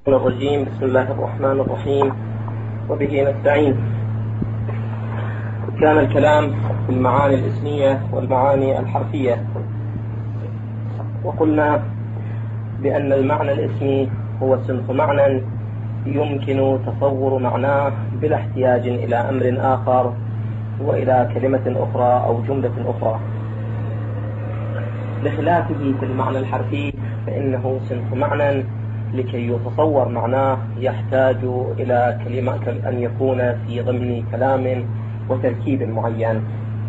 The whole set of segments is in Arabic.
الرجيم. بسم الله الرحمن الرحيم، وبه نستعين. كان الكلام في المعاني الاسمية والمعاني الحرفية، وقلنا بأن المعنى الاسمي هو صنف معنى يمكن تصور معناه بلا احتياج إلى أمر آخر وإلى كلمة أخرى أو جملة أخرى، بخلافه في المعنى الحرفي فإنه صنف معنى لكي يتصور معناه يحتاج إلى كلمة أن يكون في ضمن كلام وتركيب معين.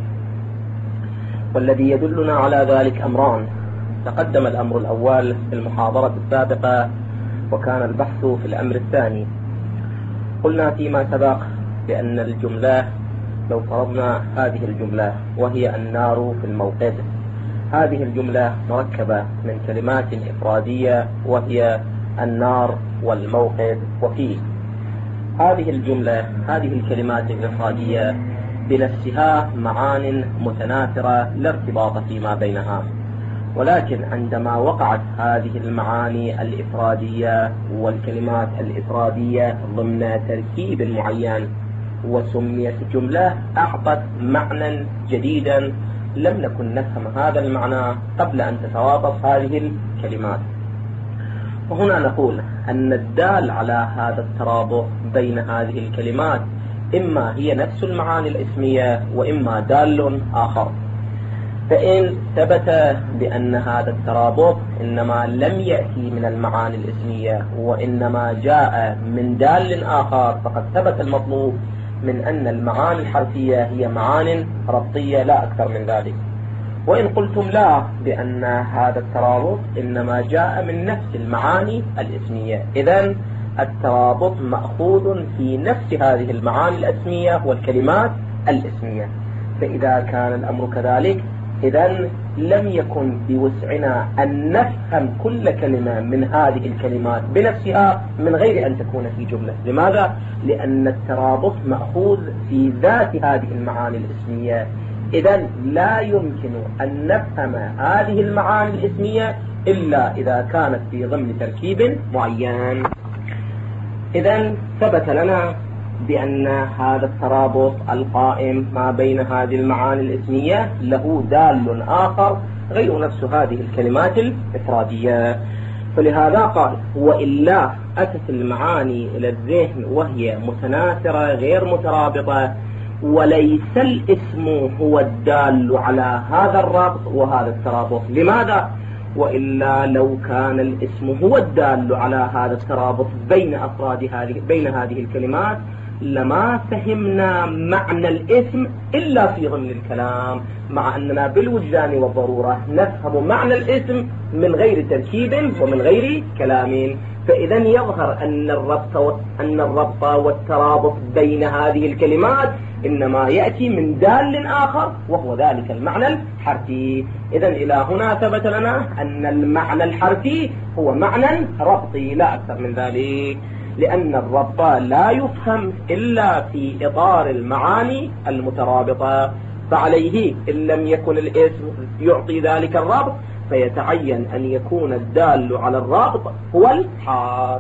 والذي يدلنا على ذلك أمران. تقدم الأمر الأول في المحاضرة السابقة، وكان البحث في الأمر الثاني. قلنا فيما سبق بأن الجملة، لو فرضنا هذه الجملة وهي النار في الموقد، هذه الجملة مركبة من كلمات إفرادية وهي النار والموقد وفيه. هذه الجملة، هذه الكلمات الإفرادية بنفسها معان متناثرة لا ارتباط فيما بينها، ولكن عندما وقعت هذه المعاني الإفرادية والكلمات الإفرادية ضمن تركيب معين وسميت جملة، أعطت معنى جديدا لم نكن نفهم هذا المعنى قبل أن تترابط هذه الكلمات. وهنا نقول أن الدال على هذا الترابط بين هذه الكلمات إما هي نفس المعاني الاسمية وإما دال آخر. فإن ثبت بأن هذا الترابط إنما لم يأتي من المعاني الاسمية وإنما جاء من دال آخر، فقد ثبت المطلوب من أن المعاني الحرفية هي معان ربطية لا أكثر من ذلك. وإن قلتم لا، بأن هذا الترابط إنما جاء من نفس المعاني الاسمية، إذن الترابط مأخوذ في نفس هذه المعاني الاسمية والكلمات الاسمية. فإذا كان الأمر كذلك، إذن لم يكن بوسعنا أن نفهم كل كلمة من هذه الكلمات بنفسها من غير أن تكون في جملة. لماذا؟ لأن الترابط مأخوذ في ذات هذه المعاني الاسمية، إذن لا يمكن أن نفهم هذه المعاني الاسمية إلا إذا كانت في ضمن تركيب معين. إذن ثبت لنا بأن هذا الترابط القائم ما بين هذه المعاني الاسمية له دال آخر غير نفس هذه الكلمات الإفرادية. فلهذا قال: وإلا أتت المعاني إلى الذهن وهي متناثرة غير مترابطة، وليس الاسم هو الدال على هذا الربط وهذا الترابط. لماذا؟ وإلا لو كان الاسم هو الدال على هذا الترابط بين أفراد بين هذه الكلمات لما فهمنا معنى الاسم إلا في ضمن الكلام، مع أننا بالوجدان والضرورة نفهم معنى الاسم من غير تركيب ومن غير كلام. فإذا يظهر أن الربط والترابط بين هذه الكلمات إنما يأتي من دال آخر وهو ذلك المعنى الحرفي. إذن إلى هنا ثبت لنا أن المعنى الحرفي هو معنى ربطي لا أكثر من ذلك، لأن الربط لا يفهم إلا في إطار المعاني المترابطة. فعليه إن لم يكن الاسم يعطي ذلك الربط فيتعين أن يكون الدال على الرابط هو الحرف.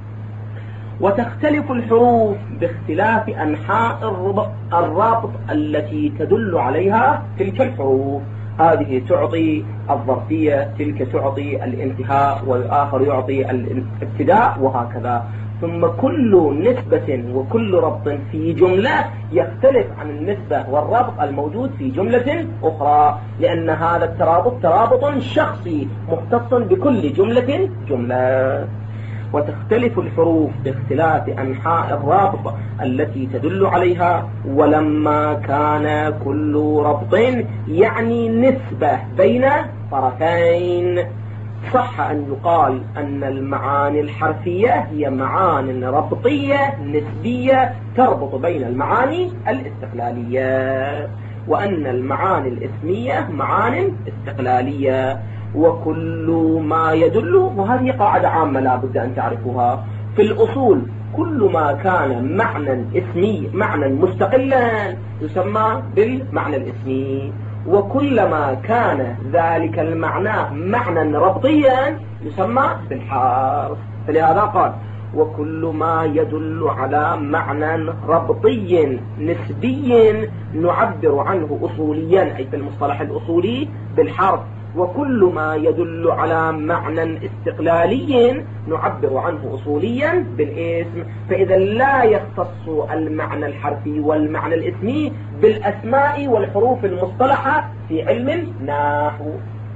وتختلف الحروف باختلاف أنحاء الرابط التي تدل عليها تلك الحروف. هذه تعطي الظرفية، تلك تعطي الانتهاء، والآخر يعطي الابتداء، وهكذا. ثم كل نسبة وكل ربط في جملة يختلف عن النسبة والربط الموجود في جملة أخرى، لأن هذا الترابط ترابط شخصي مختص بكل جملة جملة. وتختلف الحروف باختلاف أنحاء الرابط التي تدل عليها. ولما كان كل ربط يعني نسبة بين طرفين، صح أن يقال أن المعاني الحرفية هي معان ربطية نسبية تربط بين المعاني الاستقلالية، وأن المعاني الاسمية معان استقلالية. وكل ما يدل، وهذه قاعدة عامة لا بد أن تعرفوها في الأصول، كل ما كان معنى اسمي معنى مستقلا يسمى بالمعنى الاسمي، وكلما كان ذلك المعنى معنى ربطيا يسمى بالحرف. فلهذا قال: وكل ما يدل على معنى ربطي نسبي نعبر عنه أصوليا، أي في المصطلح الأصولي بالحرف، وكل ما يدل على معنى استقلالي نعبر عنه أصوليا بالاسم. فإذا لا يختص المعنى الحرفي والمعنى الاسمي بالأسماء والحروف المصطلحة في علم النحو.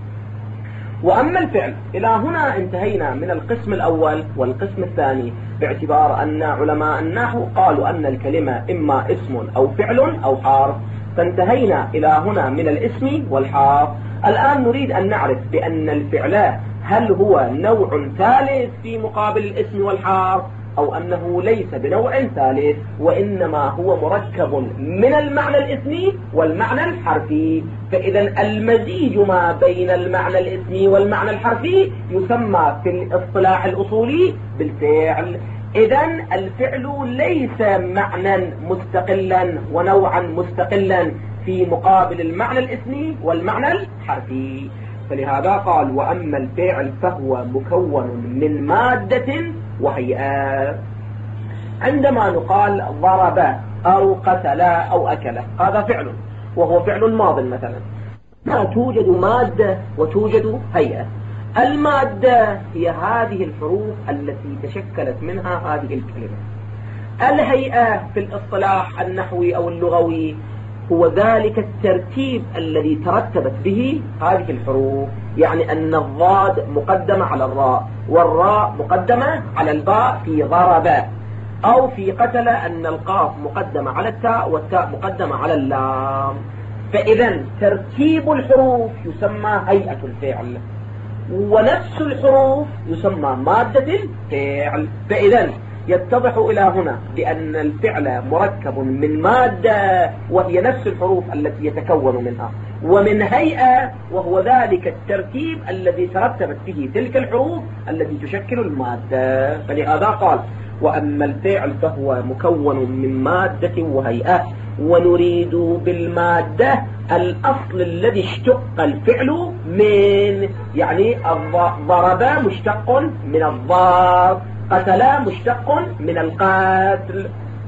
وأما الفعل، إلى هنا انتهينا من القسم الأول والقسم الثاني، باعتبار أن علماء النحو قالوا أن الكلمة إما اسم أو فعل أو حرف، فانتهينا إلى هنا من الاسم والحرف. الآن نريد أن نعرف بأن الفعل هل هو نوع ثالث في مقابل الاسم والحرف، أو أنه ليس بنوع ثالث وإنما هو مركب من المعنى الاسمي والمعنى الحرفي. فإذا المزيج ما بين المعنى الاسمي والمعنى الحرفي يسمى في الاصطلاح الأصولي بالفعل. إذا الفعل ليس معنى مستقلا ونوعا مستقلا في مقابل المعنى الاسمي والمعنى الحرفي. فلهذا قال وأما الفعل فهو مكون من مادة وهيئة. عندما نقال ضرب أو قتل أو أكل، هذا فعل وهو فعل ماض مثلا، توجد مادة وتوجد هيئة. المادة هي هذه الحروف التي تشكلت منها هذه الكلمة. الهيئة في الاصطلاح النحوي أو اللغوي هو ذلك الترتيب الذي ترتبت به هذه الحروف، يعني أن الضاد مقدمة على الراء والراء مقدمة على الباء في ضرب، أو في قتل أن القاف مقدمة على التاء والتاء مقدمة على اللام. فإذا ترتيب الحروف يسمى هيئة الفعل، ونفس الحروف يسمى مادة الفعل. فإذا يتضح إلى هنا بأن الفعل مركب من مادة وهي نفس الحروف التي يتكون منها، ومن هيئة وهو ذلك الترتيب الذي ترتبت به تلك الحروف التي تشكل المادة. فلهذا قال وأما الفعل فهو مكون من مادة وهيئة. ونريد بالمادة الأصل الذي اشتق الفعل من، يعني ضرب مشتق من الضرب، قتل مشتق من القتل.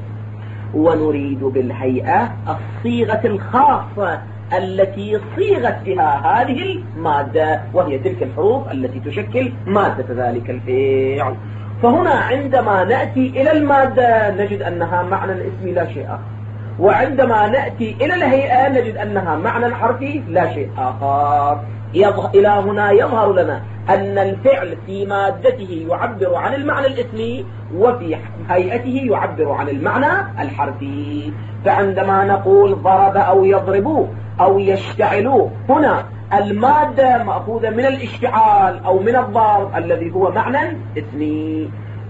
ونريد بالهيئة الصيغة الخاصة التي صيغت بها هذه المادة، وهي تلك الحروف التي تشكل مادة ذلك الفعل. فهنا عندما نأتي إلى المادة نجد أنها معنى اسمي لا شيء آخر، وعندما نأتي إلى الهيئة نجد أنها معنى حرفي لا شيء آخر. إلى هنا يظهر لنا أن الفعل في مادته يعبر عن المعنى الاسمي، وفي هيئته يعبر عن المعنى الحرفي. فعندما نقول ضرب أو يضرب أو يشتعل، هنا المادة مأخوذة من الاشتعال أو من الضرب الذي هو معنى اسمي،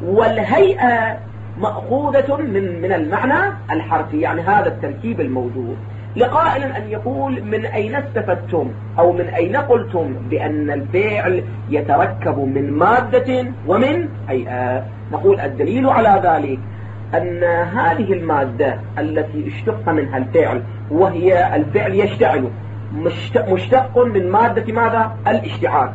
والهيئة مأخوذة من المعنى الحرفي، يعني هذا التركيب الموجود. لقائل أن يقول من أين استفدتم أو من أين قلتم بأن الفعل يتركب من مادة ومن هيئة؟ نقول الدليل على ذلك أن هذه المادة التي اشتق منها الفعل وهي الفعل يشتعل مشتق من مادة ماذا؟ الاشتعال،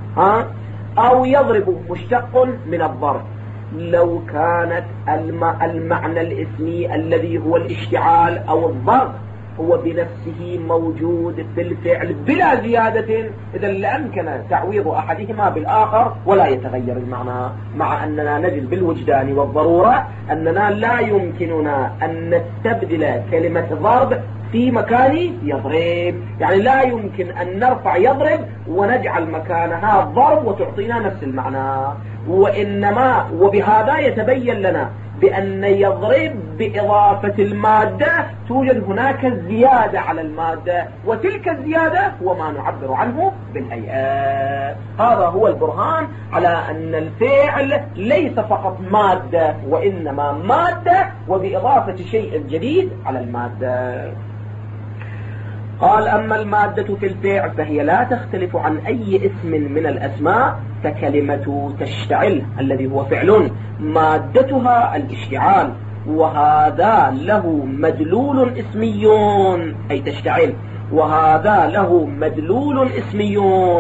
أو يضرب مشتق من الضرب. لو كانت المعنى الاسمي الذي هو الاشتعال أو الضرب هو بنفسه موجود في الفعل بلا زيادة، إذا لأمكن تعويض أحدهما بالآخر ولا يتغير المعنى، مع أننا نجد بالوجدان والضرورة أننا لا يمكننا أن نستبدل كلمة ضرب في مكان يضرب، يعني لا يمكن أن نرفع يضرب ونجعل مكانها ضرب وتعطينا نفس المعنى. وإنما وبهذا يتبين لنا بأن يضرب بإضافة المادة توجد هناك زيادة على المادة، وتلك الزيادة هو ما نعبر عنه بالهيئة. هذا هو البرهان على أن الفعل ليس فقط مادة وإنما مادة وبإضافة شيء جديد على المادة. قال أما المادة في الفعل فهي لا تختلف عن أي اسم من الأسماء، فكلمة تشتعل الذي هو فعل مادتها الاشتعال، وهذا له مدلول اسمي أي تشتعل، وهذا له مدلول اسمي،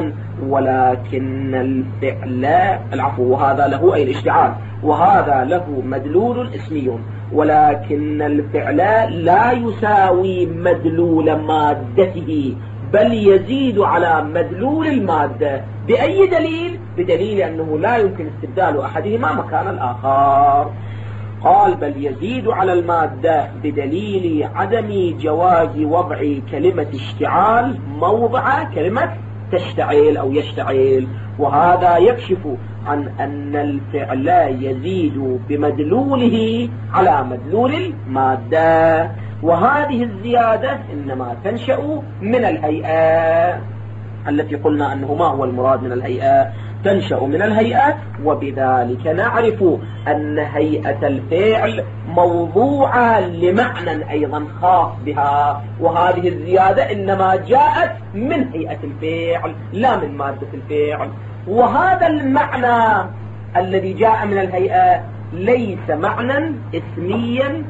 ولكن الفعل وهذا له أي الاشتعال، وهذا له مدلول اسمي، ولكن الفعل لا يساوي مدلول مادته، بل يزيد على مدلول المادة. بأي دليل؟ بدليل أنه لا يمكن استبدال أحدهما مكان الآخر. قال بل يزيد على المادة بدليل عدم جواز وضع كلمة اشتعال موضع كلمة تشتعل أو يشتعل، وهذا يكشف عن أن الفعل يزيد بمدلوله على مدلول المادة، وهذه الزيادة إنما تنشأ من الهيئة التي قلنا أنه ما هو المراد من الهيئة؟ تنشأ من الهيئة، وبذلك نعرف أن هيئة الفعل موضوعة لمعنى أيضا خاص بها، وهذه الزيادة إنما جاءت من هيئة الفعل لا من مادة الفعل. وهذا المعنى الذي جاء من الهيئة ليس معنى اسميا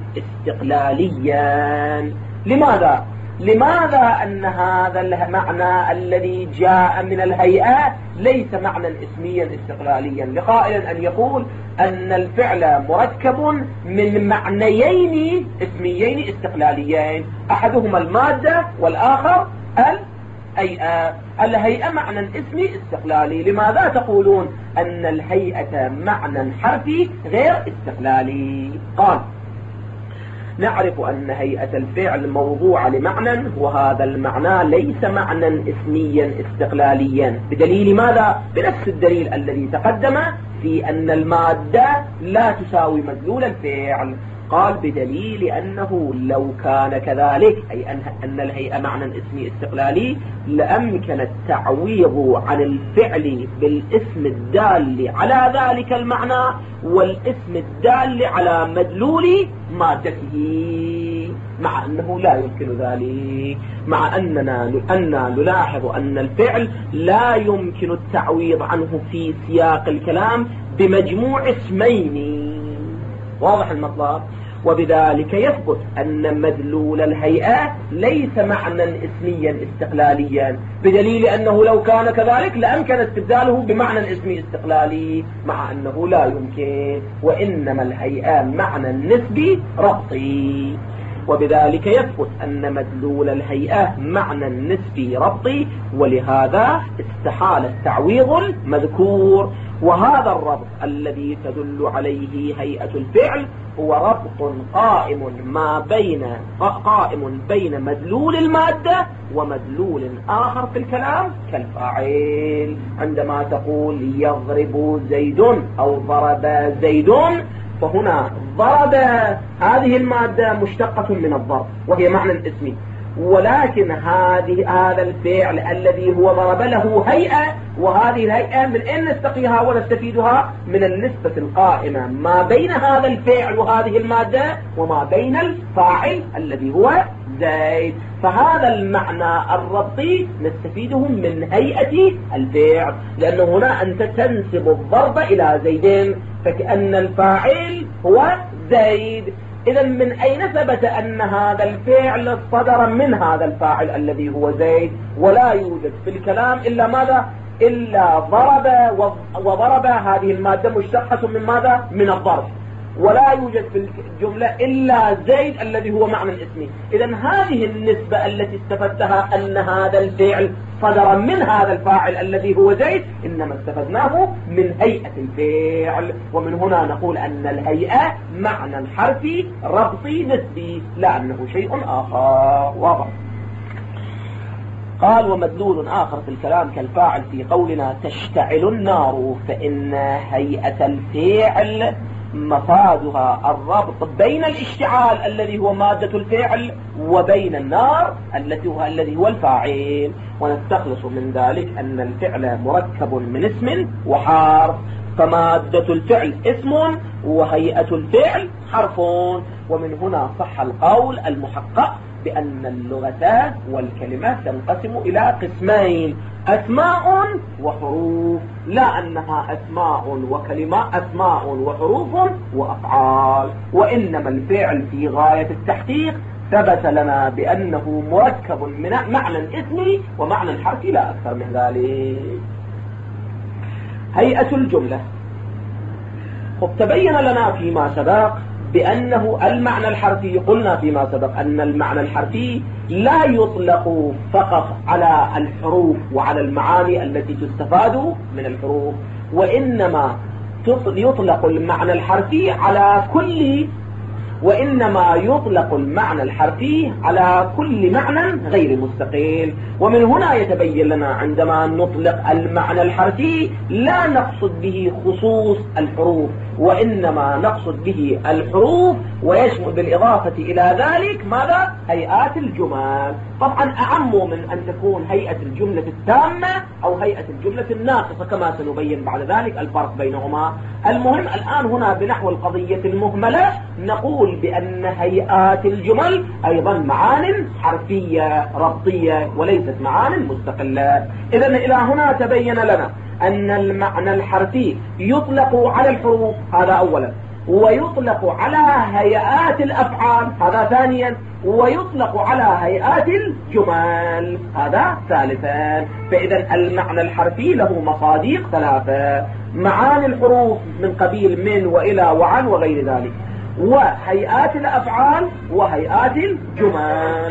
استقلاليا. لماذا؟ لماذا أن هذا المعنى الذي جاء من الهيئة ليس معنى اسميا استقلاليا؟ لقائل أن يقول أن الفعل مركب من معنيين اسميين استقلاليين، أحدهما المادة والآخر الهيئة. الهيئة معنى اسمي استقلالي، لماذا تقولون أن الهيئة معنى حرفي غير استقلالي؟ قال نعرف أن هيئة الفعل موضوع لمعنى، وهذا المعنى ليس معنى اسميا استقلاليا. بدليل ماذا؟ بنفس الدليل الذي تقدم في أن المادة لا تساوي مدلول الفعل. قال بدليل أنه لو كان كذلك، أي أن الهيئة معنى اسمي استقلالي، لأمكن التعويض عن الفعل بالاسم الدال على ذلك المعنى والاسم الدال على مدلول مادته، مع أنه لا يمكن ذلك، مع أننا نلاحظ أن الفعل لا يمكن التعويض عنه في سياق الكلام بمجموع اسمين. واضح المطلب؟ وبذلك يثبت أن مدلول الهيئة ليس معنى اسميا استقلاليا، بدليل أنه لو كان كذلك لأمكن استبداله بمعنى اسمي استقلالي، مع أنه لا يمكن، وإنما الهيئة معنى نسبي ربطي. وبذلك يثبت أن مدلول الهيئة معنى نسبي ربطي، ولهذا استحال التعويض المذكور. وهذا الربط الذي تدل عليه هيئة الفعل هو ربط قائم بين مدلول المادة ومدلول آخر في الكلام كالفاعل. عندما تقول يضرب زيد أو ضرب زيد، فهنا ضرب هذه المادة مشتقة من الضرب وهي معنى اسمي، ولكن هذا الفعل الذي هو ضرب له هيئة، وهذه الهيئة من أين نستقيها ونستفيدها؟ من النسبة القائمة ما بين هذا الفعل وهذه المادة وما بين الفاعل الذي هو زيد. فهذا المعنى الربطي نستفيده من هيئة الفعل، لأنه هنا أنت تنسب الضرب إلى زيد فكأن الفاعل هو زيد. إذا من أين ثبت أن هذا الفعل صدر من هذا الفاعل الذي هو زيد؟ ولا يوجد في الكلام إلا ماذا؟ إلا ضرب، وضرب هذه المادة مشتقة من ماذا؟ من الضرب. ولا يوجد في الجملة إلا زيد الذي هو معنى اسمي. إذا هذه النسبة التي استفدتها أن هذا الفعل صدر من هذا الفاعل الذي هو زيد إنما استفدناه من هيئة الفعل. ومن هنا نقول أن الهيئة معنى حرفي ربطي نسبي، لا أنه شيء آخر. واضح؟ قال ومدلول آخر في الكلام كالفاعل في قولنا تشتعل النار، فإن هيئة الفعل مفادها الربط بين الاشتعال الذي هو مادة الفعل وبين النار الذي هو الفاعل. ونستخلص من ذلك أن الفعل مركب من اسم وحرف، فمادة الفعل اسم وهيئة الفعل حرف. ومن هنا صح القول المحقق بأن اللغة والكلمة تنقسم إلى قسمين: أسماء وحروف، لا أنها أسماء وكلمات، أسماء وحروف وأفعال. وإنما الفعل في غاية التحقيق ثبت لنا بأنه مركب من معنى اسمي ومعنى حرفي لا أكثر من ذلك. هيئة الجملة. تبين لنا فيما سبق بأنه المعنى الحرفي، قلنا فيما سبق أن المعنى الحرفي لا يطلق فقط على الحروف وعلى المعاني التي تستفاد من الحروف، وإنما يطلق المعنى الحرفي على كل معنى غير مستقل. ومن هنا يتبين لنا عندما نطلق المعنى الحرفي لا نقصد به خصوص الحروف، وإنما نقصد به الحروف، ويشمل بالإضافة إلى ذلك ماذا؟ هيئات الجمل. طبعا أعم من أن تكون هيئة الجملة التامة أو هيئة الجملة الناقصة، كما سنبين بعد ذلك الفرق بينهما. المهم الآن هنا بنحو القضية المهملة نقول بأن هيئات الجمل أيضا معان حرفية ربطية وليست معان مستقلة. إذن إلى هنا تبين لنا أن المعنى الحرفي يطلق على الحروف، هذا أولا، ويطلق على هيئات الأفعال، هذا ثانيا، ويطلق على هيئات الجمل، هذا ثالثا. فإذا المعنى الحرفي له مصادق ثلاثة: معاني الحروف من قبيل من وإلى وعن وغير ذلك، وهيئات الأفعال، وهيئات الجمل.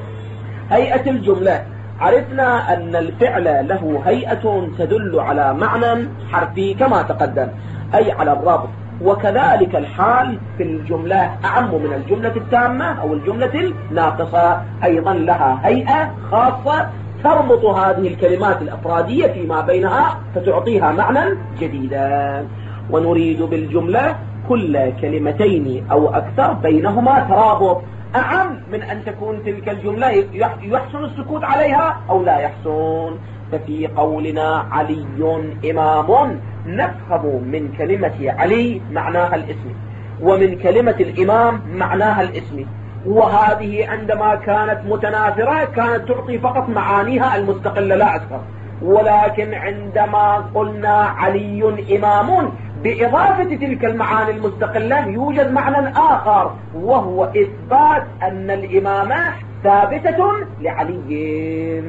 هيئة الجملة، عرفنا أن الفعل له هيئة تدل على معنى حرفي كما تقدم، أي على الربط. وكذلك الحال في الجملة أعم من الجملة التامة أو الجملة الناقصة، أيضا لها هيئة خاصة تربط هذه الكلمات الأفرادية فيما بينها فتعطيها معنى جديدا. ونريد بالجملة كل كلمتين أو أكثر بينهما ترابط، أعم من أن تكون تلك الجملة يحسن السكوت عليها أو لا يحسن. ففي قولنا علي إمام نفهم من كلمة علي معناها الاسم، ومن كلمة الإمام معناها الاسم، وهذه عندما كانت متناثرة كانت تعطي فقط معانيها المستقلة لا أكثر. ولكن عندما قلنا علي إمام بإضافة تلك المعاني المستقلة يوجد معنى آخر، وهو إثبات أن الإمامة ثابتة لعلي.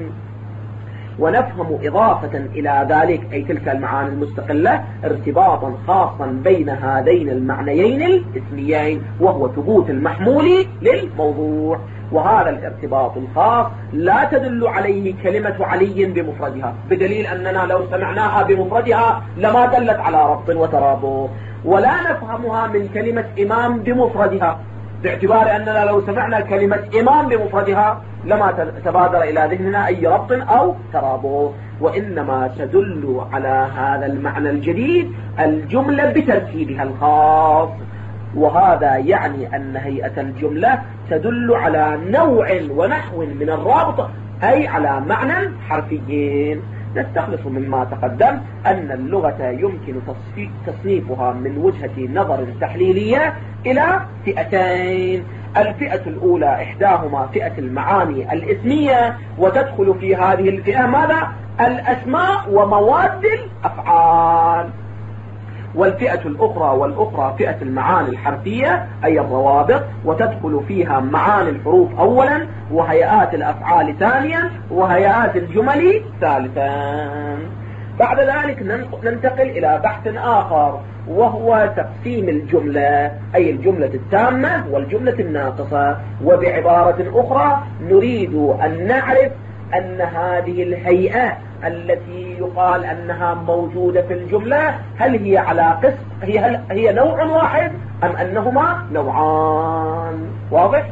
ونفهم إضافة إلى ذلك أي تلك المعاني المستقلة ارتباطا خاصا بين هذين المعنيين الاسميين، وهو ثبوت المحمول للموضوع. وهذا الارتباط الخاص لا تدل عليه كلمة علي بمفردها، بدليل أننا لو سمعناها بمفردها لما دلت على ربط وترابط. ولا نفهمها من كلمة إمام بمفردها، باعتبار أننا لو سمعنا كلمة إمام بمفردها لما تبادر إلى ذهننا أي ربط أو ترابط، وإنما تدل على هذا المعنى الجديد الجملة بتركيبها الخاص. وهذا يعني أن هيئة الجملة تدل على نوع ونحو من الرابط، أي على معنى حرفيين. نستخلص مما تقدم أن اللغة يمكن تصنيفها من وجهة نظر تحليلية إلى فئتين. الفئة الأولى إحداهما فئة المعاني الإسمية، وتدخل في هذه الفئة ماذا؟ الأسماء ومواد الأفعال. والفئة الأخرى فئة المعاني الحرفية أي الروابط، وتدخل فيها معاني الحروف أولا، وهيئات الأفعال ثانيا، وهيئات الجمل ثالثا. بعد ذلك ننتقل إلى بحث آخر، وهو تقسيم الجملة أي الجملة التامة والجملة الناقصة. وبعبارة أخرى نريد أن نعرف أن هذه الهيئة التي يقال أنها موجودة في الجملة هل هي على قسم هي نوع واحد أم أنهما نوعان. واضح؟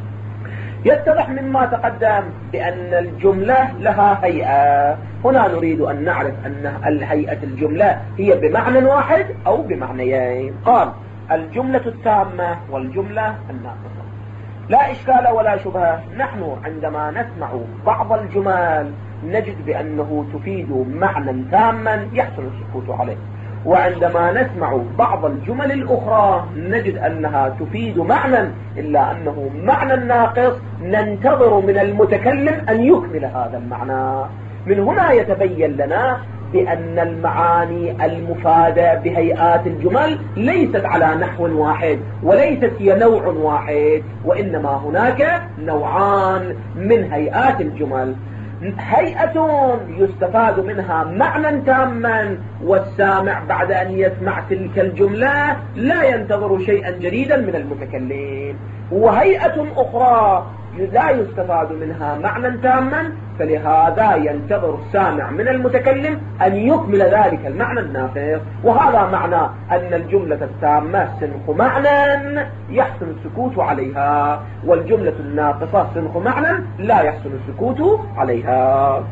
يتضح مما تقدم بأن الجملة لها هيئة. هنا نريد أن نعرف أن الهيئة الجملة هي بمعنى واحد أو بمعنيين. قال الجملة التامة والجملة الناقصة. لا إشكال ولا شبهة، نحن عندما نسمع بعض الجمل نجد بأنه تفيد معنى تاما يحسن السكوت عليه، وعندما نسمع بعض الجمل الأخرى نجد أنها تفيد معنى إلا أنه معنى ناقص ننتظر من المتكلم أن يكمل هذا المعنى. من هنا يتبين لنا بأن المعاني المفادة بهيئات الجمل ليست على نحو واحد وليست هي نوع واحد، وإنما هناك نوعان من هيئات الجمل. هيئة يستفاد منها معنى تاما، والسامع بعد أن يسمع تلك الجملة لا ينتظر شيئا جديدا من المتكلم، وهيئة أخرى لا يستفاد منها معنى تاما، فلهذا ينتظر السامع من المتكلم أن يكمل ذلك المعنى الناقص. وهذا معنى أن الجملة التامة سنخ معنى يحسن السكوت عليها، والجملة الناقصة سنخ معنى لا يحسن السكوت عليها.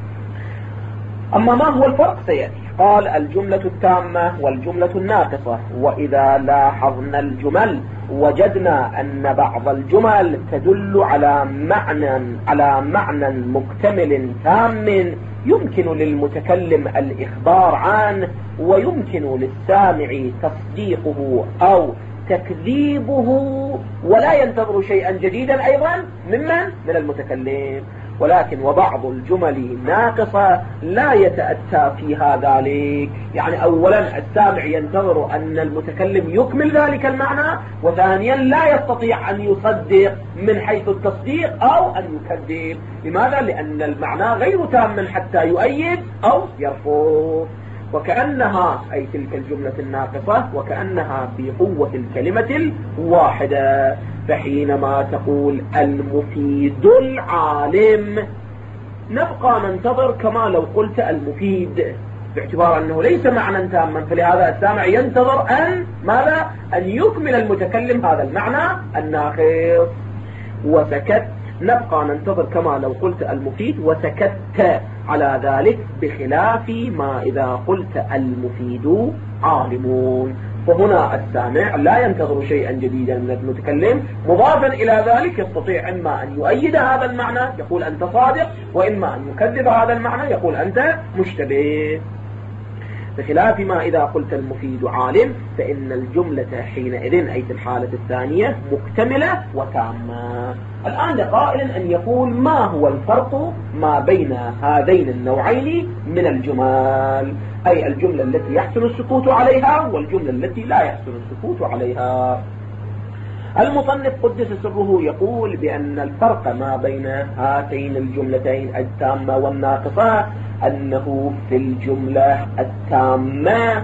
أما ما هو الفرق سيأتي. قال الجملة التامة والجملة الناقصة. وإذا لاحظنا الجمل وجدنا أن بعض الجمل تدل على معنى مكتمل تام يمكن للمتكلم الإخبار عنه، ويمكن للسامع تصديقه أو تكذيبه، ولا ينتظر شيئا جديدا أيضا من المتكلم. ولكن وبعض الجمل ناقصة لا يتأتى فيها ذلك، يعني أولا السامع ينتظر أن المتكلم يكمل ذلك المعنى، وثانيا لا يستطيع أن يصدق من حيث التصديق أو أن يكذب. لماذا؟ لأن المعنى غير تام حتى يؤيد أو يرفض. وكأنها أي تلك الجملة الناقصة وكأنها في قوة الكلمة الواحدة. فحينما تقول المفيد العالم نبقى ننتظر كما لو قلت المفيد، باعتبار أنه ليس معنى تاما، فلهذا السامع ينتظر أن يكمل المتكلم هذا المعنى الناقص. وسكت نبقى ننتظر كما لو قلت المفيد وسكت على ذلك، بخلاف ما إذا قلت المفيد عالمون. فهنا السامع لا ينتظر شيئا جديدا من المتكلم، مضافا إلى ذلك يستطيع إما أن يؤيد هذا المعنى يقول أنت صادق، وإما أن يكذب هذا المعنى يقول أنت مشتبه. بخلاف ما إذا قلت المفيد عالم فإن الجملة حينئذ أي في الحالة الثانية مكتملة وتامة. الآن لقائل أن يقول ما هو الفرق ما بين هذين النوعين من الجمل، أي الجملة التي يحسن السكوت عليها والجملة التي لا يحسن السكوت عليها. المصنف قدس سره يقول بأن الفرق ما بين هاتين الجملتين التامة والناقصة أنه في الجملة التامة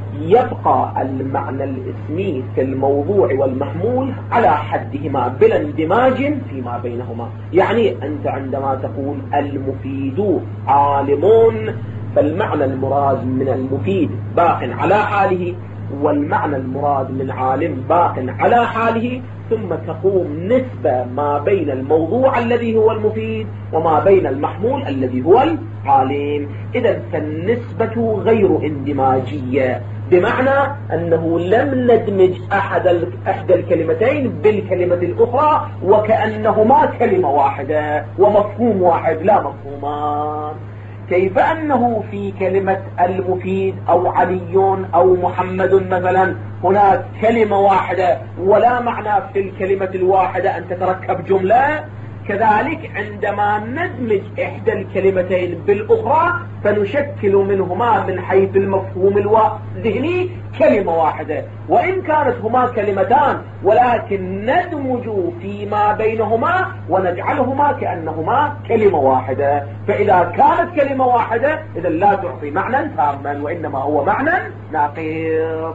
يبقى المعنى الاسمي في الموضوع والمحمول على حدهما بلا اندماج فيما بينهما. يعني أنت عندما تقول المفيد عالمون فالمعنى المراد من المفيد باق على حاله، والمعنى المراد من عالم باق على حاله، ثم تقوم نسبة ما بين الموضوع الذي هو المفيد وما بين المحمول الذي هو العالم. إذن فالنسبة غير اندماجية، بمعنى أنه لم ندمج أحد الكلمتين بالكلمة الأخرى وكأنهما كلمة واحدة ومفهوم واحد لا مفهومان. كيف أنه في كلمة المفيد أو علي أو محمد مثلا هناك كلمة واحدة ولا معنى في الكلمة الواحدة أن تتركب جملة، كذلك عندما ندمج إحدى الكلمتين بالأخرى فنشكل منهما من حيث المفهوم الذهني كلمة واحدة، وإن كانت هما كلمتان ولكن ندمج فيما بينهما ونجعلهما كأنهما كلمة واحدة. فإذا كانت كلمة واحدة إذا لا تعطي معنى تاما وإنما هو معنى ناقص.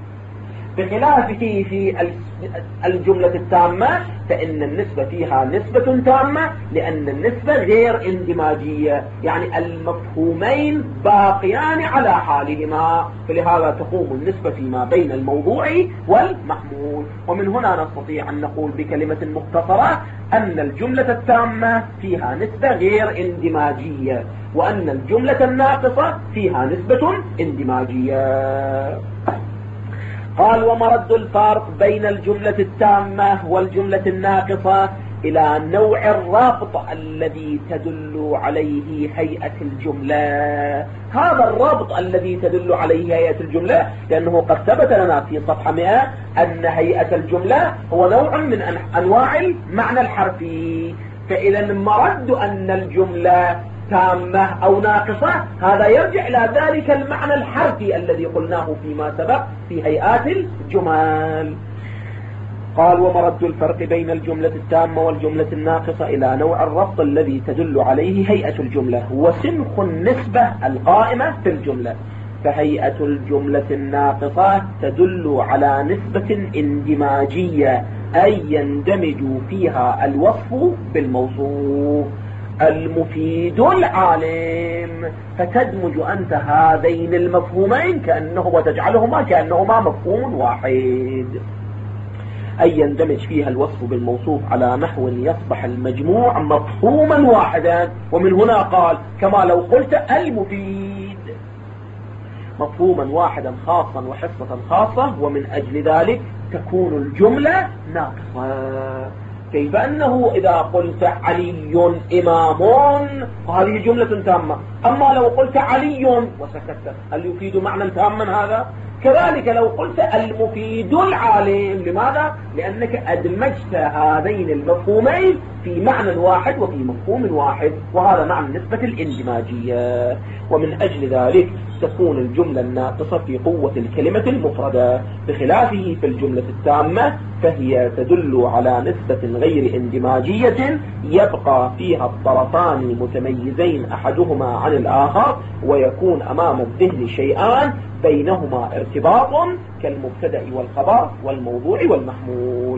بخلافه في الجملة التامة فإن النسبة فيها نسبة تامة، لأن النسبة غير اندماجية، يعني المفهومين باقيان على حالهما، فلهذا تقوم النسبة فيما بين الموضوع والمحمول. ومن هنا نستطيع أن نقول بكلمة مختصرة أن الجملة التامة فيها نسبة غير اندماجية، وأن الجملة الناقصة فيها نسبة اندماجية. قال ومرد الفارق بين الجملة التامة والجملة الناقصة إلى نوع الرابط الذي تدل عليه هيئة الجملة. هذا الرابط الذي تدل عليه هيئة الجملة، لأنه قد ثبت لنا في صفحة 100 أن هيئة الجملة هو نوع من أنواع المعنى الحرفي. فإذا مرد أن الجملة تامة أو ناقصة، هذا يرجع إلى ذلك المعنى الحرفي الذي قلناه فيما سبق في هيئات الجمل. قال: ومرد الفرق بين الجملة التامة والجملة الناقصة إلى نوع الربط الذي تدل عليه هيئة الجملة وسنخ النسبة القائمة في الجملة. فهيئة الجملة الناقصة تدل على نسبة اندماجية، أي يندمج فيها الوصف بالموصوف المفيد العالم، فتدمج أنت هذين المفهومين وتجعلهما كأنهما مفهوم واحد، أي يندمج فيها الوصف بالموصوف على نحو يصبح المجموع مفهوما واحدا. ومن هنا قال: كما لو قلت المفيد مفهوما واحدا خاصا وحصة خاصة، ومن أجل ذلك تكون الجملة ناقصة. كيف أنه إذا قلت علي إمام فهذه جملة تامة، أما لو قلت علي وسكت هل يفيد معنى تاما هذا؟ كذلك لو قلت المفيد العالم، لماذا؟ لأنك أدمجت هذين المفهومين في معنى واحد وفي مفهوم واحد، وهذا معنى نسبة الاندماجية. ومن أجل ذلك تكون الجملة الناقصة في قوة الكلمة المفردة، بخلافه في الجملة التامة فهي تدل على نسبة غير اندماجية يبقى فيها الطرفان متميزين أحدهما عن الآخر، ويكون أمام الذهن شيئان بينهما ارتباط كالمبتدأ والخبر والموضوع والمحمول.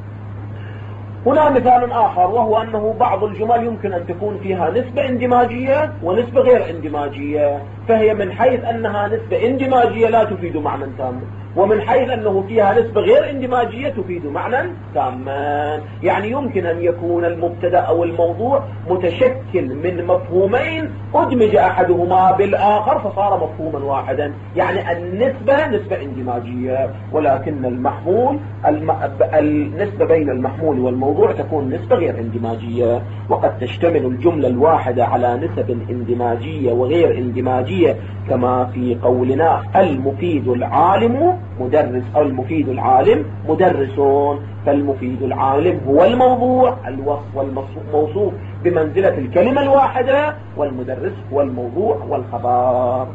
هنا مثال آخر، وهو أنه بعض الجمل يمكن أن تكون فيها نسبة اندماجية ونسبة غير اندماجية، فهي من حيث أنها نسبة اندماجية لا تفيد معنى تاما، ومن حيث أنه فيها نسبة غير اندماجية تفيد معنى تاما. يعني يمكن أن يكون المبتدأ أو الموضوع متشكل من مفهومين أدمج أحدهما بالآخر فصار مفهوما واحدا، يعني النسبة نسبة اندماجية، ولكن المحمول النسبة بين المحمول والموضوع تكون نسبة غير اندماجية. وقد تشتمل الجملة الواحدة على نسب اندماجية وغير اندماجية، كما في قولنا المفيد العالم مدرس أو المفيد العالم مدرسون، فالمفيد العالم هو الموضوع، الوصف والموصوف بمنزلة الكلمة الواحدة، والمدرس هو الموضوع والخبر.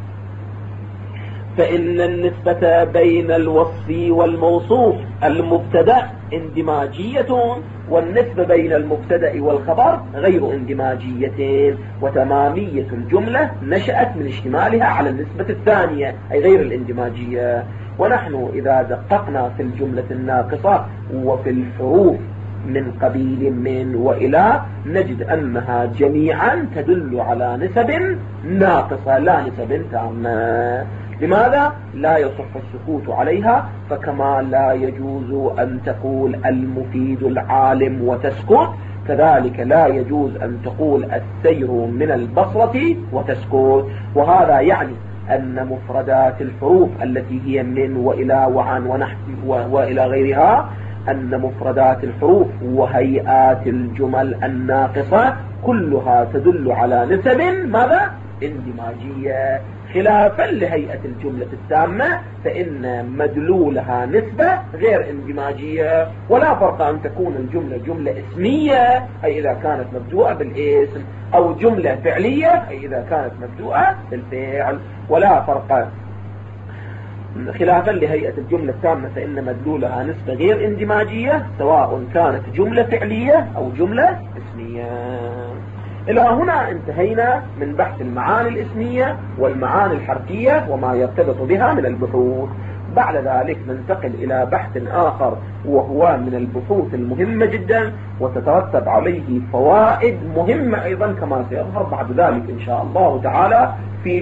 فإن النسبة بين الوصف والموصوف المبتدأ اندماجية، والنسبة بين المبتدأ والخبر غير اندماجية، وتمامية الجملة نشأت من اشتمالها على النسبة الثانية أي غير الاندماجية. ونحن إذا دققنا في الجملة الناقصة وفي الحروف من قبيل من وإلى نجد أنها جميعا تدل على نسب ناقصة لا نسب تامة. لماذا؟ لا يصح السكوت عليها، فكما لا يجوز أن تقول المفيد العالم وتسكت، كذلك لا يجوز أن تقول السير من البصرة وتسكت. وهذا يعني أن مفردات الحروف التي هي من وإلى وعن ونحو وإلى غيرها، أن مفردات الحروف وهيئات الجمل الناقصة كلها تدل على نسب ماذا؟ اندماجية، خلافا لهيئة الجملة التامة فإن مدلولها نسبة غير اندماجية. ولا فرق أن تكون الجملة جملة اسمية أي إذا كانت مبدوءة بالاسم، أو جملة فعلية أي إذا كانت مبدوءة بالفعل، ولا فرق. خلافا لهيئة الجملة التامة فإن مدلولها نسبة غير اندماجية سواء كانت جملة فعلية أو جملة اسمية. إلى هنا انتهينا من بحث المعاني الاسمية والمعاني الحرفية وما يرتبط بها من البحوث. بعد ذلك ننتقل إلى بحث آخر وهو من البحوث المهمة جدا وتترتب عليه فوائد مهمة أيضا كما سيظهر بعد ذلك إن شاء الله تعالى في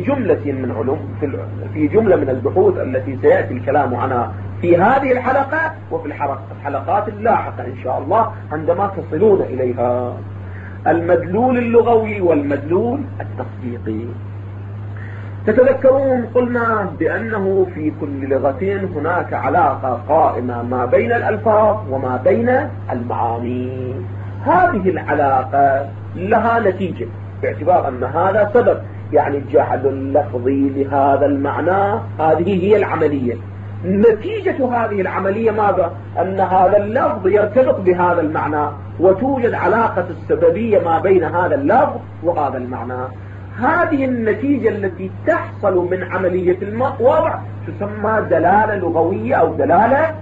جملة من البحوث التي سيأتي الكلام عنها في هذه الحلقة وفي الحلقات اللاحقة إن شاء الله عندما تصلون إليها. المدلول اللغوي والمدلول التصديقي. تتذكرون قلنا بأنه في كل لغة هناك علاقة قائمة ما بين الألفاظ وما بين المعاني. هذه العلاقة لها نتيجة باعتبار أن هذا سبب، يعني جعل اللفظي لهذا المعنى، هذه هي العملية. نتيجة هذه العملية ماذا؟ أن هذا اللفظ يرتبط بهذا المعنى، وتوجد علاقة السببية ما بين هذا اللفظ وهذا المعنى. هذه النتيجة التي تحصل من عملية الوضع تسمى دلالة لغوية أو دلالة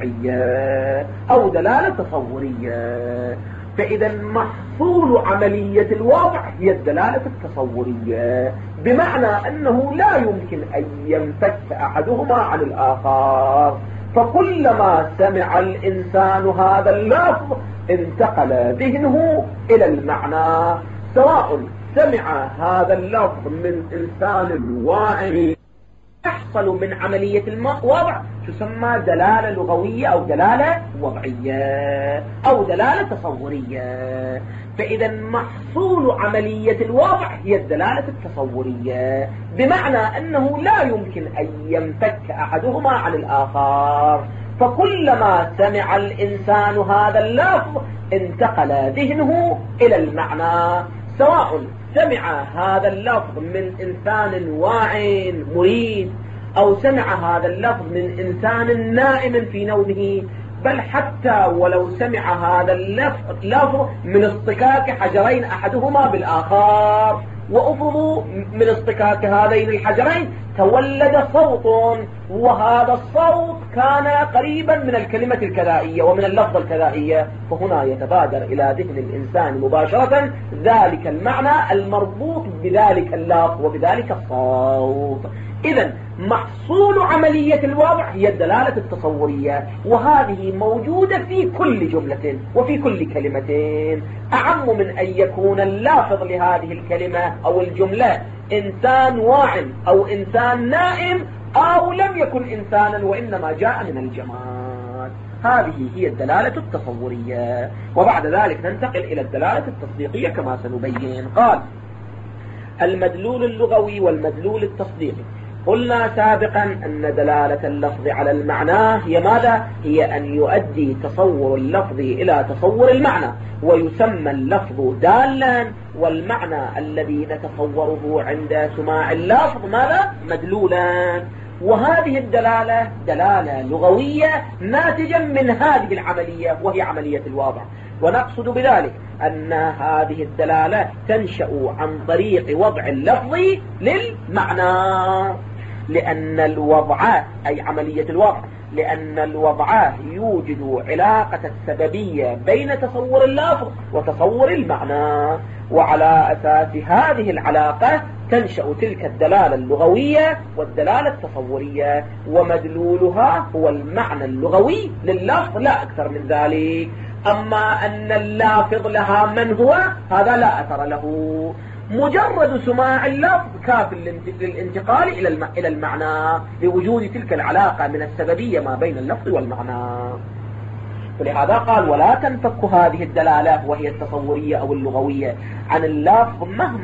وضعية أو دلالة تصورية. فإذا محصول عملية الوضع هي الدلالة التصورية، بمعنى أنه لا يمكن أن ينفك أحدهما عن الآخر. فكلما سمع الإنسان هذا اللفظ انتقل ذهنه إلى المعنى، سواء سمع هذا اللفظ من إنسان واعي. تحصل من عملية الوضع تسمى دلالة لغوية أو دلالة وضعية أو دلالة تصورية. فإذا محصول عملية الوضع هي الدلالة التصورية، بمعنى أنه لا يمكن أن ينفك أحدهما عن الآخر. فكلما سمع الإنسان هذا اللفظ انتقل ذهنه إلى المعنى، سواء سمع هذا اللفظ من إنسان واعٍ مريد، أو سمع هذا اللفظ من إنسان نائم في نومه، بل حتى ولو سمع هذا اللفظ من اصطكاك حجرين أحدهما بالآخر، وأفضوا من اصطكاك هذين الحجرين تولد صوت، وهذا الصوت كان قريبا من الكلمة الكذائية ومن اللفظ الكذائية، فهنا يتبادر إلى ذهن الإنسان مباشرة ذلك المعنى المربوط بذلك اللفظ وبذلك الصوت. إذن محصول عملية الوضع هي الدلالة التصورية، وهذه موجودة في كل جملة وفي كل كلمة، أعم من أن يكون اللافظ لهذه الكلمة أو الجملة إنسان واع أو إنسان نائم أو لم يكن إنسانا وإنما جاء من الجماد. هذه هي الدلالة التصورية. وبعد ذلك ننتقل إلى الدلالة التصديقية كما سنبين. قال: المدلول اللغوي والمدلول التصديقي. قلنا سابقا أن دلالة اللفظ على المعنى هي ماذا؟ هي أن يؤدي تصور اللفظ إلى تصور المعنى، ويسمى اللفظ دالا، والمعنى الذي نتصوره عند سماع اللفظ ماذا؟ مدلولا. وهذه الدلالة دلالة لغوية ناتجة من هذه العملية وهي عملية الوضع. ونقصد بذلك أن هذه الدلالة تنشأ عن طريق وضع اللفظ للمعنى، لأن الوضع أي عملية الوضع، لأن الوضع يوجد علاقة السببية بين تصور اللفظ وتصور المعنى، وعلى أساس هذه العلاقة تنشأ تلك الدلالة اللغوية والدلالة التصورية، ومدلولها هو المعنى اللغوي لللفظ لا أكثر من ذلك. أما أن اللافظ لها من هو هذا لا أثر له، مجرد سماع اللفظ كاف للانتقال إلى المعنى لوجود تلك العلاقة من السببية ما بين اللفظ والمعنى. فلهذا قال: ولا تنفك هذه الدلالة وهي التصورية أو اللغوية عن اللفظ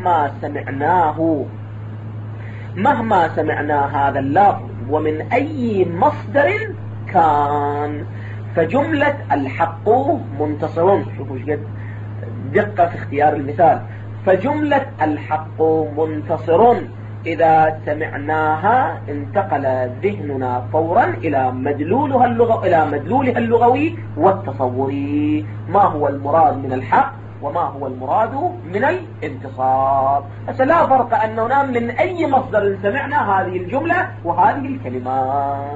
مهما سمعنا هذا اللفظ ومن أي مصدر كان. فجملة الحق منتصر، شوفوا ايش قد دقة في اختيار المثال. فجملة الحق منتصر إذا سمعناها انتقل ذهننا فورا إلى مدلولها اللغوي والتصوري. ما هو المراد من الحق وما هو المراد من الانتصار؟ لا فرق أننا من أي مصدر سمعنا هذه الجملة وهذه الكلمات.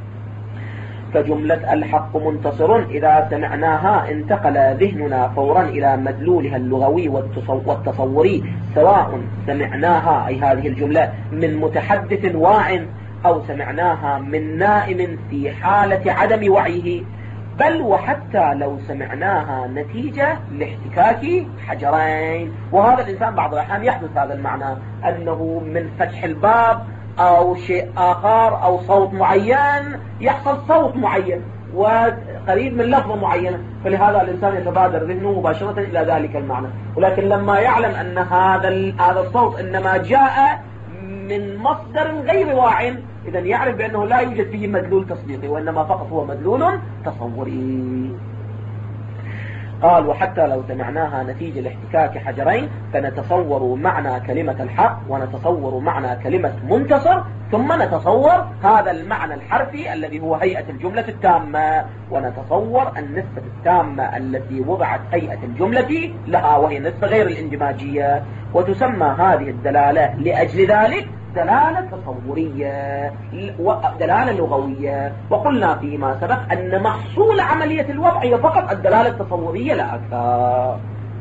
فجملة الحق منتصر إذا سمعناها انتقل ذهننا فورا إلى مدلولها اللغوي والتصوري، سواء سمعناها أي هذه الجملة من متحدث واع أو سمعناها من نائم في حالة عدم وعيه، بل وحتى لو سمعناها نتيجة لاحتكاك حجرين. وهذا الإنسان بعض الأحيان يحدث هذا المعنى، أنه من فتح الباب أو شيء آخر أو صوت معين يحصل صوت معين وقريب من لفظة معينة، فلهذا الإنسان يتبادر ذهنه مباشرة إلى ذلك المعنى. ولكن لما يعلم أن هذا الصوت إنما جاء من مصدر غير واع، إذن يعرف بأنه لا يوجد فيه مدلول تصديقي، وإنما فقط هو مدلول تصوري. قال وحتى لو سمعناها نتيجة لاحتكاك حجرين فنتصور معنى كلمة الحق ونتصور معنى كلمة منتصر، ثم نتصور هذا المعنى الحرفي الذي هو هيئة الجملة التامة، ونتصور النسبة التامة التي وضعت هيئة الجملة لها وهي النسبة غير الاندماجية، وتسمى هذه الدلالة لأجل ذلك دلالة تصورية ودلالة لغوية. وقلنا فيما سبق أن محصول عملية الوضع هي فقط الدلالة التصورية لا أكثر.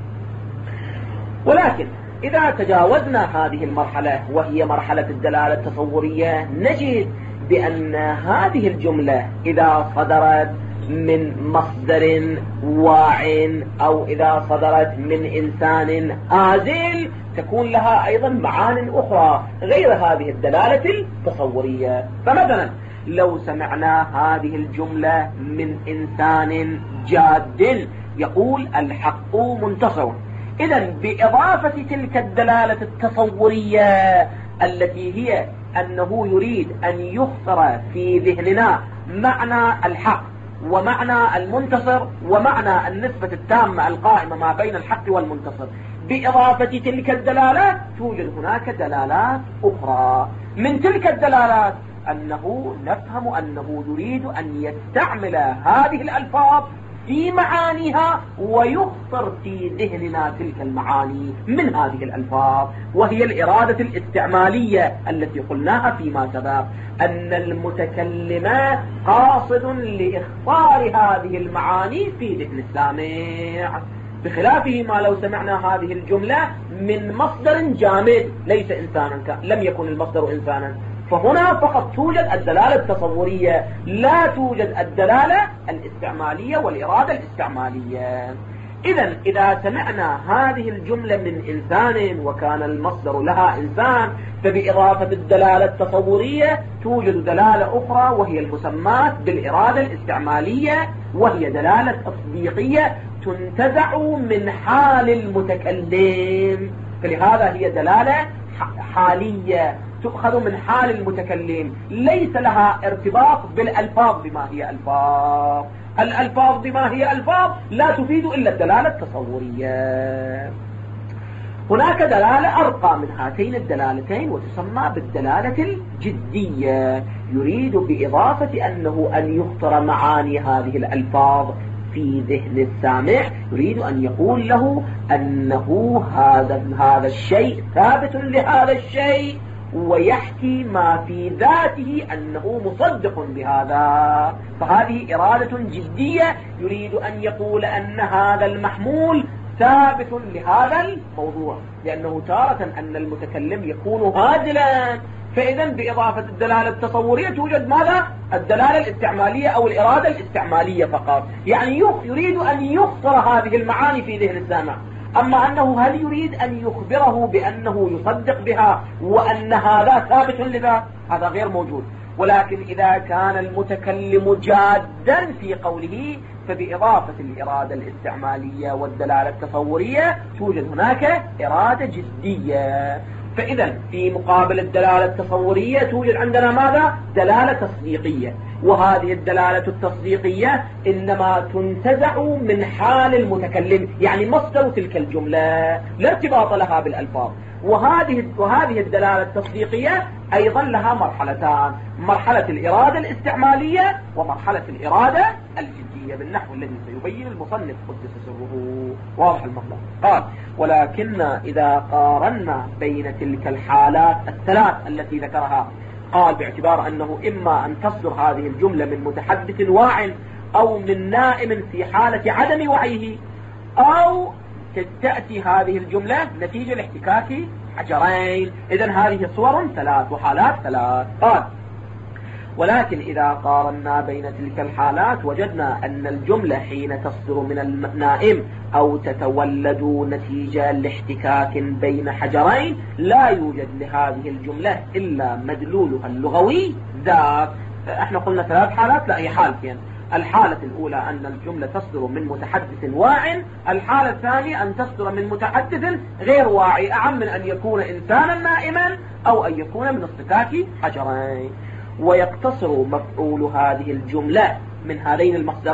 ولكن إذا تجاوزنا هذه المرحلة وهي مرحلة الدلالة التصورية نجد بأن هذه الجملة إذا صدرت من مصدر واع أو إذا صدرت من إنسان آزل تكون لها أيضا معان أخرى غير هذه الدلالة التصورية. فمثلا لو سمعنا هذه الجملة من إنسان جاد يقول الحق منتصر، إذن بإضافة تلك الدلالة التصورية التي هي أنه يريد أن يخطر في ذهننا معنى الحق ومعنى المنتصر ومعنى النسبة التامة القائمة ما بين الحق والمنتصر، بإضافة تلك الدلالات توجد هناك دلالات أخرى. من تلك الدلالات أنه نفهم أنه يريد أن يستعمل هذه الألفاظ في معانيها ويخطر في ذهننا تلك المعاني من هذه الألفاظ، وهي الإرادة الاستعمالية التي قلناها فيما سبق أن المتكلم قاصد لإخطار هذه المعاني في ذهن السامع، بخلافه ما لو سمعنا هذه الجملة من مصدر جامد ليس إنسانا، لم يكن المصدر إنسانا، فهنا فقط توجد الدلالة التصورية لا توجد الدلالة الاستعمالية والإرادة الاستعمالية. إذن إذا سمعنا هذه الجملة من إنسان وكان المصدر لها إنسان فبإضافة الدلالة التصورية توجد دلالة أخرى وهي المسمات بالإرادة الاستعمالية، وهي دلالة تصديقية تنتزع من حال المتكلم، فلهذا هي دلالة حالية تؤخذ من حال المتكلم، ليس لها ارتباط بالألفاظ بما هي ألفاظ. الألفاظ بما هي ألفاظ لا تفيد إلا الدلالة التصورية. هناك دلالة أرقى من هاتين الدلالتين وتسمى بالدلالة الجدية، يريد بإضافة أنه أن يخطر معاني هذه الألفاظ في ذهن السامع، يريد أن يقول له أنه هذا الشيء ثابت لهذا الشيء ويحكي ما في ذاته أنه مصدق بهذا، فهذه إرادة جدية يريد أن يقول أن هذا المحمول ثابت لهذا الموضوع، لأنه تارة أن المتكلم يكون هازلا، فإذا بإضافة الدلالة التصورية توجد ماذا؟ الدلالة الاستعمالية أو الإرادة الاستعمالية فقط، يعني يريد أن يخطر هذه المعاني في ذهن السامع. أما أنه هل يريد أن يخبره بأنه يصدق بها وأن هذا ثابت لذا؟ هذا غير موجود. ولكن إذا كان المتكلم جادا في قوله فبإضافة الإرادة الاستعمالية والدلالة التصورية توجد هناك إرادة جدية. فإذا في مقابل الدلالة التصورية توجد عندنا ماذا؟ دلالة تصديقية، وهذه الدلالة التصديقية إنما تنتزع من حال المتكلم، يعني مصدر تلك الجملة لا ارتباط لها بالألفاظ. وهذه الدلالة التصديقية أيضا لها مرحلتان، مرحلة الإرادة الاستعمالية ومرحلة الإرادة الجدية بالنحو الذي سيبين المصنف قدس سره. واضح المطلب. قال ولكن إذا قارنا بين تلك الحالات الثلاث التي ذكرها، قال باعتبار أنه إما أن تصدر هذه الجملة من متحدث واع أو من نائم في حالة عدم وعيه، أو تأتي هذه الجملة نتيجة لاحتكاك حجرين. إذن هذه صور ثلاث وحالات ثلاث. قال ولكن إذا قارنا بين تلك الحالات وجدنا أن الجملة حين تصدر من النائم أو تتولد نتيجة لاحتكاك بين حجرين لا يوجد لهذه الجملة إلا مدلولها اللغوي ذاك. احنا قلنا ثلاث حالات، لا هي حالتين. الحالة الأولى أن الجملة تصدر من متحدث واع، الحالة الثانية أن تصدر من متحدث غير واعي، أعم من أن يكون إنسانا نائما أو أن يكون من اصطكاك حجرين. ويقتصر مفعول هذه الجملة من هذين المصدرين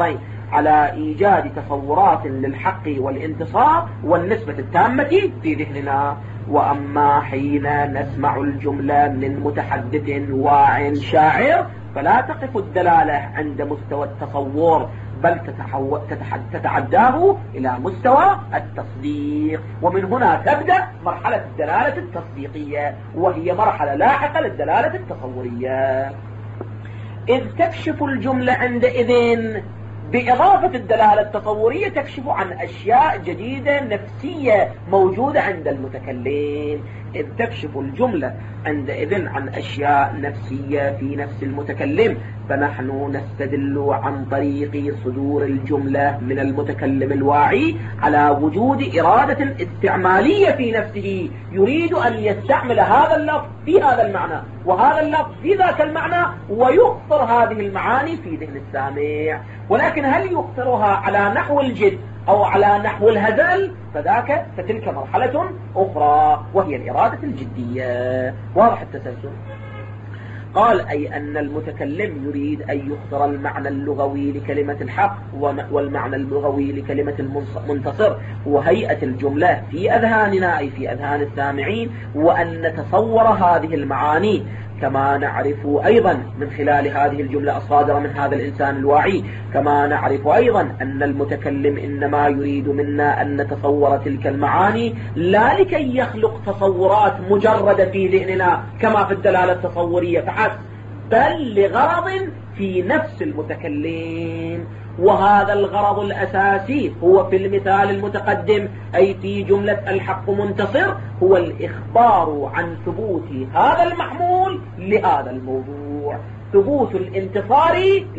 على إيجاد تصورات للحق والانتصار والنسبة التامة في ذهننا. وأما حين نسمع الجملة من متحدث واع شاعر فلا تقف الدلالة عند مستوى التصور، بل تتعداه إلى مستوى التصديق، ومن هنا تبدأ مرحلة الدلالة التصديقية، وهي مرحلة لاحقة للدلالة التصورية. إذ تكشف الجملة عندئذ بإضافة الدلالة التصورية تكشف عن أشياء جديدة نفسية موجودة عند المتكلم. إذ تكشف الجملة عندئذ عن أشياء نفسية في نفس المتكلم، فنحن نستدل عن طريق صدور الجملة من المتكلم الواعي على وجود إرادة استعمالية في نفسه، يريد أن يستعمل هذا اللفظ في هذا المعنى وهذا اللفظ في ذاك المعنى، ويخطر هذه المعاني في ذهن السامع. ولكن هل يخطرها على نحو الجد أو على نحو الهزل؟ فتلك مرحلة أخرى وهي الإرادة الجدية. واضح التسلسل؟ قال أي أن المتكلم يريد أن يخطر المعنى اللغوي لكلمة الحق والمعنى اللغوي لكلمة المنتصر وهيئة الجملة في أذهاننا أي في أذهان السامعين، وأن نتصور هذه المعاني كما نعرف أيضا من خلال هذه الجملة الصادرة من هذا الإنسان الواعي، كما نعرف أيضا أن المتكلم إنما يريد منا أن نتصور تلك المعاني لا لكي يخلق تصورات مجردة في ذهننا كما في الدلالة التصورية فحسب، بل لغرض في نفس المتكلم. وهذا الغرض الأساسي هو في المثال المتقدم أي في جملة الحق منتصر هو الإخبار عن ثبوت هذا المحمول لهذا الموضوع، ثبوت الانتصار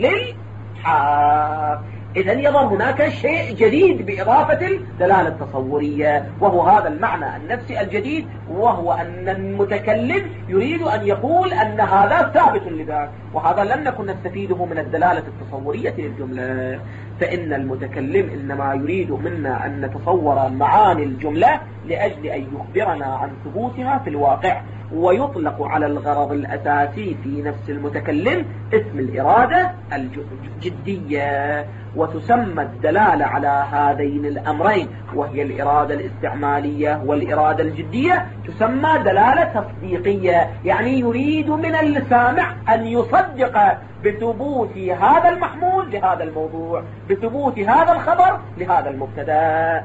للحق. إذن يظهر هناك شيء جديد بإضافة الدلالة التصورية، وهو هذا المعنى النفسي الجديد، وهو أن المتكلم يريد أن يقول أن هذا ثابت لذاك، وهذا لم نكن نستفيده من الدلالة التصورية للجملة. فإن المتكلم إنما يريد منا أن نتصور معاني الجملة لأجل أن يخبرنا عن ثبوتها في الواقع، ويطلق على الغرض الأساسي في نفس المتكلم اسم الإرادة الجدية. وتسمى الدلالة على هذين الأمرين وهي الإرادة الاستعمالية والإرادة الجدية تسمى دلالة تصديقية، يعني يريد من السامع أن يصدق بثبوت هذا المحمول لهذا الموضوع، بثبوت هذا الخبر لهذا المبتدا.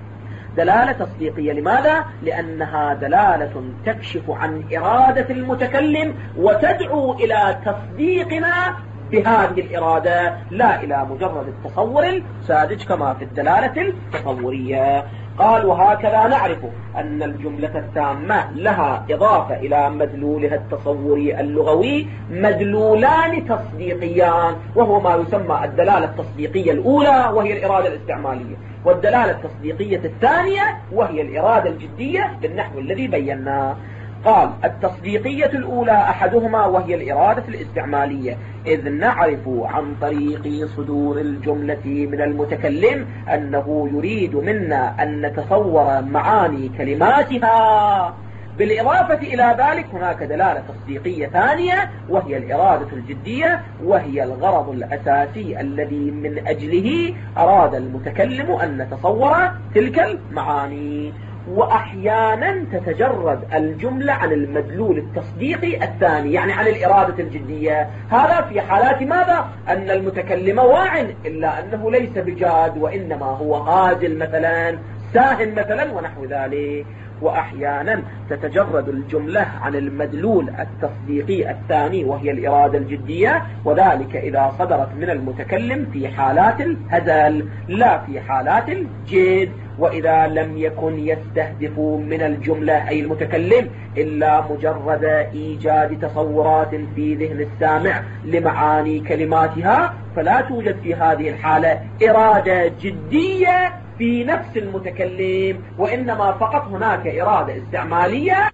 دلالة تصديقية. لماذا؟ لأنها دلالة تكشف عن إرادة المتكلم وتدعو إلى تصديقنا بهذه الإرادة، لا إلى مجرد التصور الساذج كما في الدلالة التصورية. قال وهكذا نعرف أن الجملة التامة لها إضافة إلى مدلولها التصوري اللغوي مدلولان تصديقيان، وهو ما يسمى الدلالة التصديقية الأولى وهي الإرادة الاستعمالية، والدلالة التصديقية الثانية وهي الإرادة الجدية بالنحو الذي بيناه. قال التصديقية الأولى أحدهما وهي الإرادة الاستعمالية، إذ نعرف عن طريق صدور الجملة من المتكلم أنه يريد منا أن نتصور معاني كلماتها. بالإضافة إلى ذلك هناك دلالة تصديقية ثانية وهي الإرادة الجدية، وهي الغرض الأساسي الذي من أجله أراد المتكلم أن نتصور تلك المعاني. وأحيانا تتجرد الجملة عن المدلول التصديقي الثاني، يعني عن الإرادة الجدية. هذا في حالات ماذا؟ أن المتكلم واع إلا أنه ليس بجاد وإنما هو هازل مثلا، ساهن مثلا ونحو ذلك. وأحيانا تتجرد الجملة عن المدلول التصديقي الثاني وهي الإرادة الجدية، وذلك إذا صدرت من المتكلم في حالات الهزل لا في حالات الجد، وإذا لم يكن يستهدف من الجملة أي المتكلم إلا مجرد إيجاد تصورات في ذهن السامع لمعاني كلماتها، فلا توجد في هذه الحالة إرادة جدية في نفس المتكلم، وإنما فقط هناك إرادة استعمالية.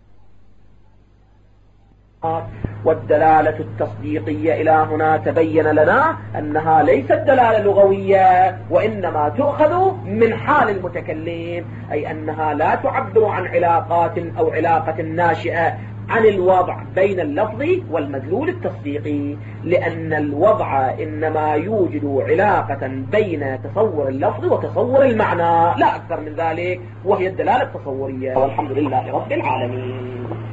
والدلالة التصديقية إلى هنا تبين لنا أنها ليست دلالة لغوية، وإنما تؤخذ من حال المتكلم، أي أنها لا تعبر عن علاقات أو علاقة ناشئة عن الوضع بين اللفظ والمدلول التصديقي، لأن الوضع إنما يوجد علاقة بين تصور اللفظ وتصور المعنى لا أكثر من ذلك، وهي الدلالة التصورية. والحمد لله رب العالمين.